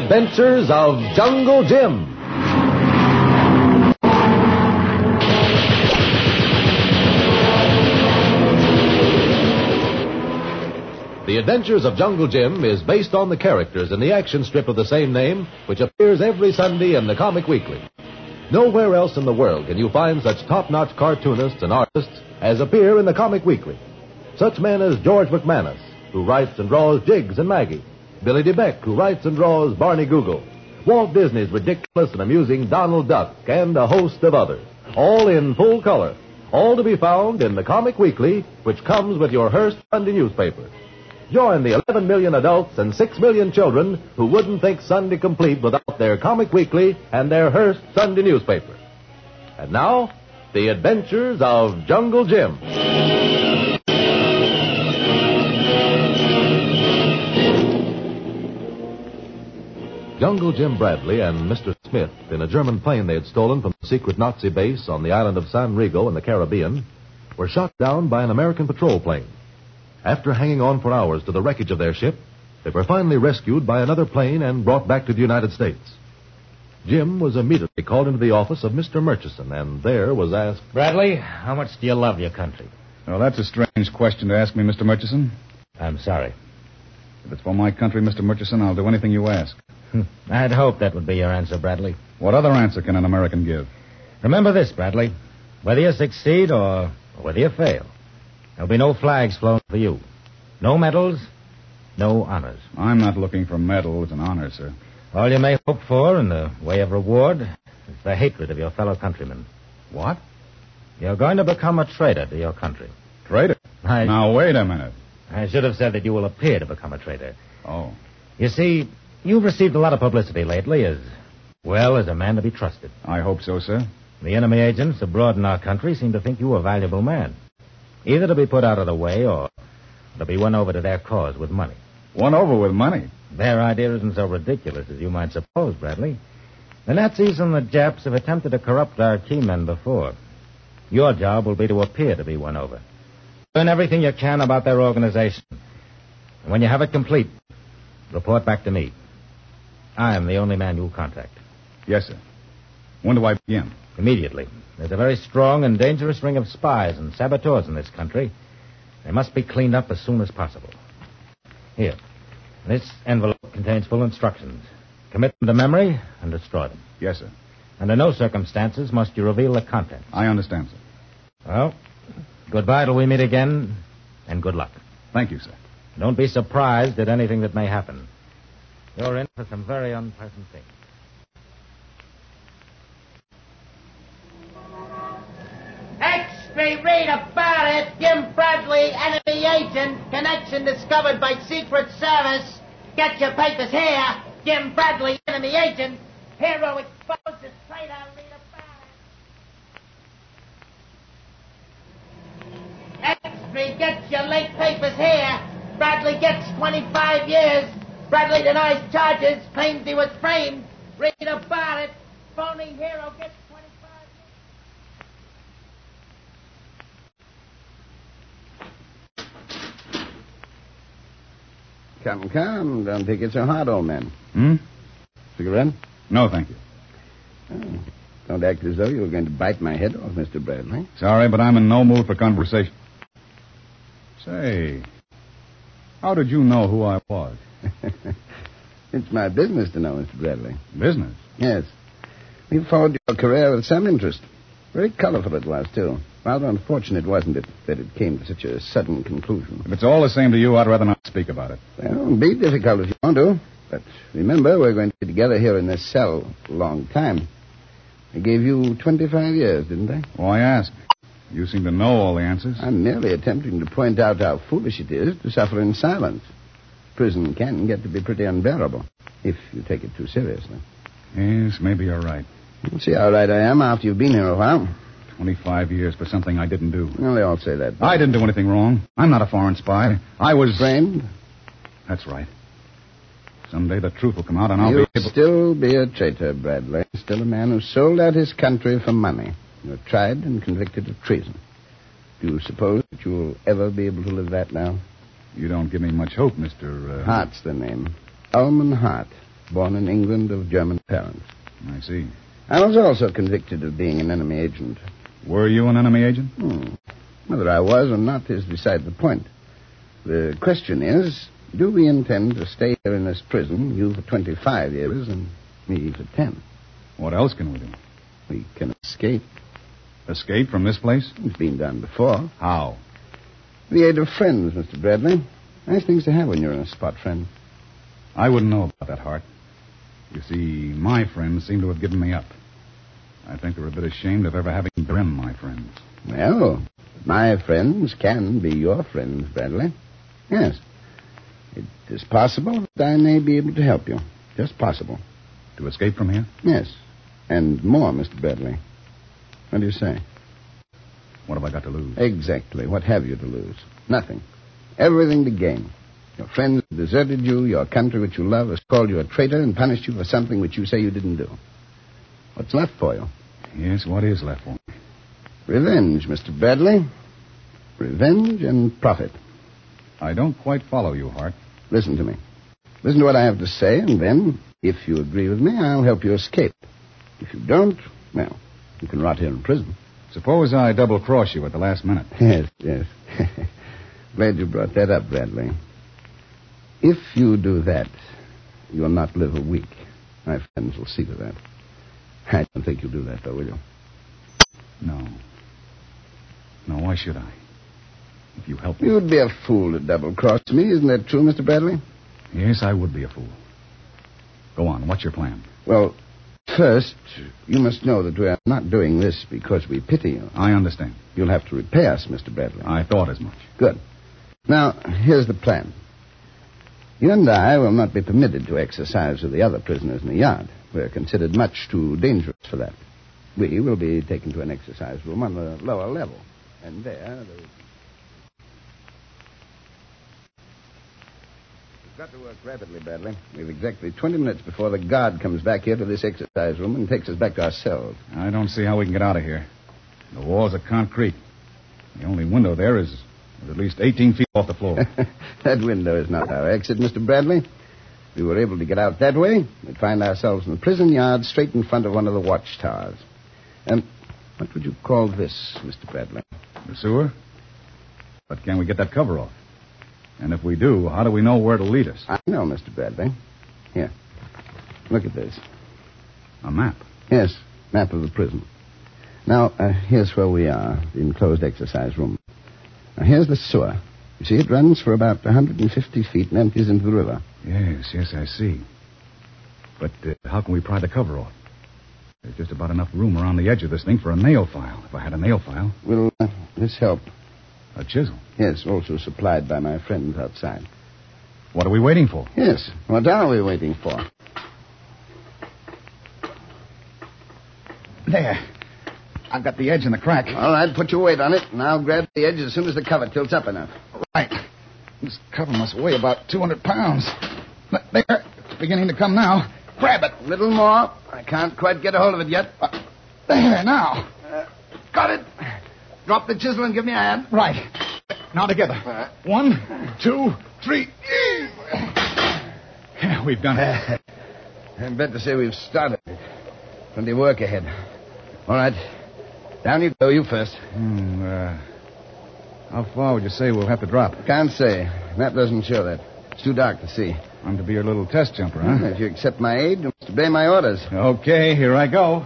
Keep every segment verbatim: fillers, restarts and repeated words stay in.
Adventures of Jungle Jim. The Adventures of Jungle Jim is based on the characters in the action strip of the same name, which appears every Sunday in the Comic Weekly. Nowhere else in the world can you find such top-notch cartoonists and artists as appear in the Comic Weekly. Such men as George McManus, who writes and draws Jiggs and Maggie, Billy DeBeck, who writes and draws Barney Google, Walt Disney's ridiculous and amusing Donald Duck, and a host of others, all in full color, all to be found in the Comic Weekly, which comes with your Hearst Sunday newspaper. Join the eleven million adults and six million children who wouldn't think Sunday complete without their Comic Weekly and their Hearst Sunday newspaper. And now, The Adventures of Jungle Jim. Jungle Jim Bradley and Mister Smith, in a German plane they had stolen from the secret Nazi base on the island of San Rigo in the Caribbean, were shot down by an American patrol plane. After hanging on for hours to the wreckage of their ship, they were finally rescued by another plane and brought back to the United States. Jim was immediately called into the office of Mister Murchison, and there was asked, Bradley, how much do you love your country? Well, that's a strange question to ask me, Mister Murchison. I'm sorry. If it's for my country, Mister Murchison, I'll do anything you ask. I'd hoped that would be your answer, Bradley. What other answer can an American give? Remember this, Bradley. Whether you succeed or, or whether you fail, there'll be no flags flown for you. No medals, no honors. I'm not looking for medals and honors, sir. All you may hope for in the way of reward is the hatred of your fellow countrymen. What? You're going to become a traitor to your country. Traitor? I... Now, wait a minute. I should have said that you will appear to become a traitor. Oh. You see, you've received a lot of publicity lately as, well, as a man to be trusted. I hope so, sir. The enemy agents abroad in our country seem to think you a valuable man. Either to be put out of the way or to be won over to their cause with money. Won over with money? Their idea isn't so ridiculous as you might suppose, Bradley. The Nazis and the Japs have attempted to corrupt our key men before. Your job will be to appear to be won over. Learn everything you can about their organization. And when you have it complete, report back to me. I am the only man you'll contact. Yes, sir. When do I begin? Immediately. There's a very strong and dangerous ring of spies and saboteurs in this country. They must be cleaned up as soon as possible. Here. This envelope contains full instructions. Commit them to memory and destroy them. Yes, sir. Under no circumstances must you reveal the contents. I understand, sir. Well, goodbye till we meet again, and good luck. Thank you, sir. Don't be surprised at anything that may happen. You're in for some very unpleasant things. Extra, read about it. Jim Bradley, enemy agent. Connection discovered by Secret Service. Get your papers here. Jim Bradley, enemy agent. Hero exposed as traitor. Read about it. Extra, get your late papers here. Bradley gets twenty-five years. Bradley denies charges, claims he was framed. Read about it. Phony hero gets twenty-five years. Come, come. Don't take it so hard, old man. Hmm? Cigarette? No, thank you. Oh. Don't act as though you were going to bite my head off, Mister Bradley. Sorry, but I'm in no mood for conversation. Say, how did you know who I was? It's my business to know, Mister Bradley. Business? Yes. We've followed your career with some interest. Very colorful it was, too. Rather unfortunate, wasn't it, that it came to such a sudden conclusion? If it's all the same to you, I'd rather not speak about it. Well, be difficult if you want to. But remember, we're going to be together here in this cell a long time. I gave you twenty-five years, didn't I? Why ask? You seem to know all the answers. I'm merely attempting to point out how foolish it is to suffer in silence. Prison can get to be pretty unbearable, if you take it too seriously. Yes, maybe you're right. You'll see how right I am after you've been here a while. Twenty-five years for something I didn't do. Well, they all say that. I didn't do anything wrong. I'm not a foreign spy. I was... Framed? That's right. Someday the truth will come out and I'll You'll be able... still be a traitor, Bradley. Still a man who sold out his country for money. You're tried and convicted of treason. Do you suppose that you'll ever be able to live that now? You don't give me much hope, Mister Uh... Hart's the name. Ullman Hart. born in England of German parents. I see. I was also convicted of being an enemy agent. Were you an enemy agent? Hmm. Whether I was or not is beside the point. The question is, do we intend to stay here in this prison, you for twenty-five years and me for ten? What else can we do? We can escape. Escape from this place? It's been done before. How? The aid of friends, Mister Bradley. Nice things to have when you're in a spot, friend. I wouldn't know about that, Hart. You see, my friends seem to have given me up. I think they're a bit ashamed of ever having been my friends. Well, my friends can be your friends, Bradley. Yes. It is possible that I may be able to help you. Just possible. To escape from here? Yes. And more, Mister Bradley. What do you say? What have I got to lose? Exactly. What have you to lose? Nothing. Everything to gain. Your friends have deserted you. Your country, which you love, has called you a traitor and punished you for something which you say you didn't do. What's left for you? Yes, what is left for me? Revenge, Mister Bradley. Revenge and profit. I don't quite follow you, Hart. Listen to me. Listen to what I have to say, and then, if you agree with me, I'll help you escape. If you don't, well, you can rot here in prison. Suppose I double-cross you at the last minute. Yes, yes. Glad you brought that up, Bradley. If you do that, you'll not live a week. My friends will see to that. I don't think you'll do that, though, will you? No. No, why should I? If you help me... You'd be a fool to double-cross me. Isn't that true, Mister Bradley? Yes, I would be a fool. Go on. What's your plan? Well, first, you must know that we are not doing this because we pity you. I understand. You'll have to repay us, Mister Bradley. I thought as much. Good. Now, here's the plan. You and I will not be permitted to exercise with the other prisoners in the yard. We're considered much too dangerous for that. We will be taken to an exercise room on the lower level. And there... We've got to work rapidly, Bradley. We've exactly twenty minutes before the guard comes back here to this exercise room and takes us back to our cells. I don't see how we can get out of here. The walls are concrete. The only window there is, is at least eighteen feet off the floor. That window is not our exit, Mister Bradley. If we were able to get out that way, we'd find ourselves in the prison yard straight in front of one of the watchtowers. And what would you call this, Mister Bradley? The sewer? But can we get that cover off? And if we do, how do we know where it'll lead us? I know, Mister Bradley. Here. Look at this. A map? Yes, map of the prison. Now, uh, here's where we are, the enclosed exercise room. Now, here's the sewer. You see, it runs for about one hundred fifty feet and empties into the river. Yes, yes, I see. But uh, how can we pry the cover off? There's just about enough room around the edge of this thing for a nail file. If I had a nail file. Will uh, this help? A chisel? Yes, also supplied by my friends outside. What are we waiting for? Yes, what are we waiting for? There. I've got the edge in the crack. All right, put your weight on it, and I'll grab the edge as soon as the cover tilts up enough. Right. This cover must weigh about two hundred pounds. There. It's beginning to come now. Grab it. A little more. I can't quite get a hold of it yet. Uh, there, now. Uh, got it. Drop the chisel and give me a hand. Right. Now together. Uh, One, two, three. Yeah, we've done it. I'm bet to say we've started. Plenty of work ahead. All right. Down you go, you first. Hmm, uh, how far would you say we'll have to drop? Can't say. Map doesn't show that. It's too dark to see. I'm to be your little test jumper, huh? If you accept my aid, you must obey my orders. Okay, here I go.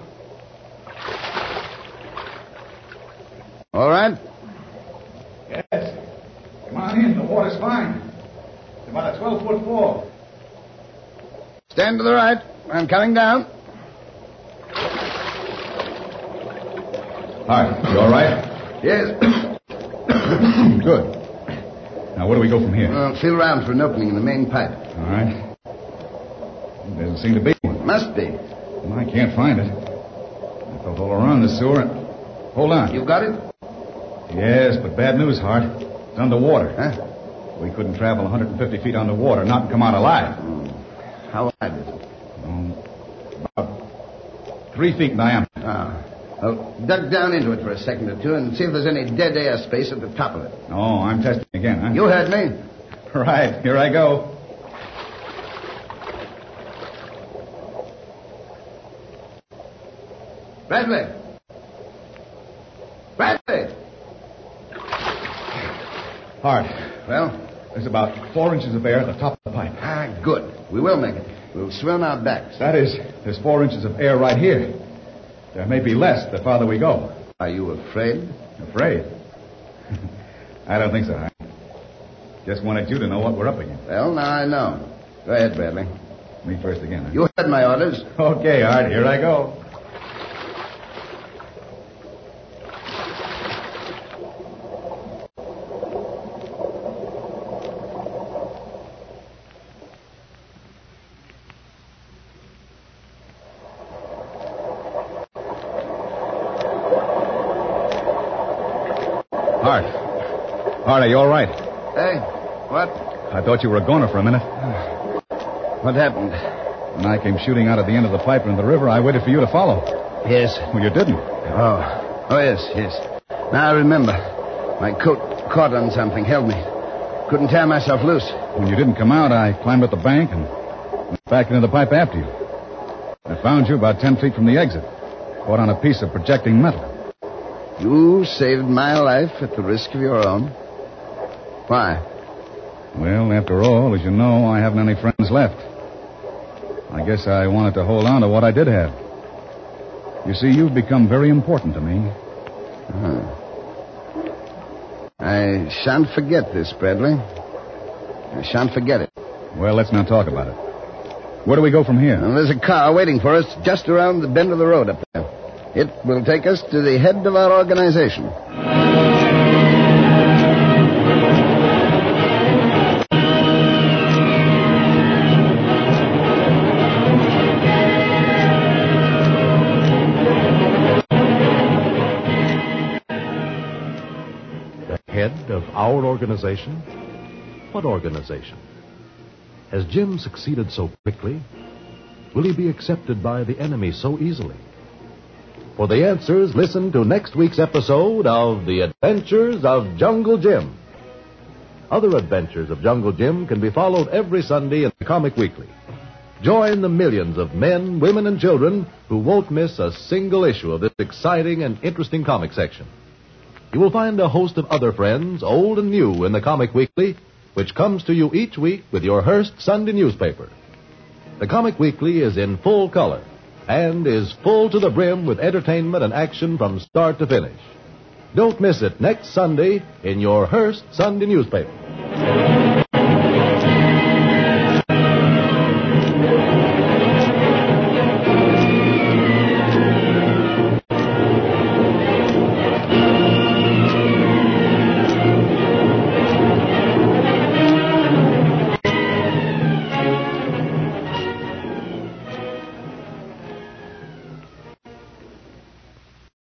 All right? Yes. Come on in. The water's fine. It's about a twelve-foot fall. Stand to the right. I'm coming down. All right. You all right? Yes. Good. Now, where do we go from here? Well, feel around for an opening in the main pipe. All right. There doesn't seem to be one. Must be. Well, I can't find it. I felt all around the sewer. Hold on. You got it? Yes, but bad news, Hart. It's underwater. Huh? We couldn't travel one hundred fifty feet underwater, not come out alive. Hmm. How wide is it? Um, about three feet in diameter. Ah. Well, duck down into it for a second or two and see if there's any dead air space at the top of it. Oh, I'm testing again, huh? You heard me. Right. Here I go. Bradley! Bradley! Hard. Well? There's about four inches of air at the top of the pipe. Ah, good. We will make it. We'll swim our backs. That is, there's four inches of air right here. There may be less the farther we go. Are you afraid? Afraid? I don't think so, Hank. Just wanted you to know what we're up against. Well, now I know. Go ahead, Bradley. Me first again, huh? You heard my orders. Okay, Art, here I go. Art. Art, are you all right? Hey, what? I thought you were a goner for a minute. What happened? When I came shooting out at the end of the pipe into the river, I waited for you to follow. Yes. Well, you didn't. Oh. Oh, yes, yes. Now I remember. My coat caught on something, held me. Couldn't tear myself loose. When you didn't come out, I climbed up the bank and went back into the pipe after you. I found you about ten feet from the exit, caught on a piece of projecting metal. You saved my life at the risk of your own. Why? Well, after all, as you know, I haven't any friends left. I guess I wanted to hold on to what I did have. You see, you've become very important to me. Uh-huh. I shan't forget this, Bradley. I shan't forget it. Well, let's not talk about it. Where do we go from here? Well, there's a car waiting for us just around the bend of the road up there. It will take us to the head of our organization. The head of our organization? What organization? Has Jim succeeded so quickly? Will he be accepted by the enemy so easily? For the answers, listen to next week's episode of The Adventures of Jungle Jim. Other adventures of Jungle Jim can be followed every Sunday in the Comic Weekly. Join the millions of men, women, and children who won't miss a single issue of this exciting and interesting comic section. You will find a host of other friends, old and new, in the Comic Weekly, which comes to you each week with your Hearst Sunday newspaper. The Comic Weekly is in full color and is full to the brim with entertainment and action from start to finish. Don't miss it next Sunday in your Hearst Sunday newspaper.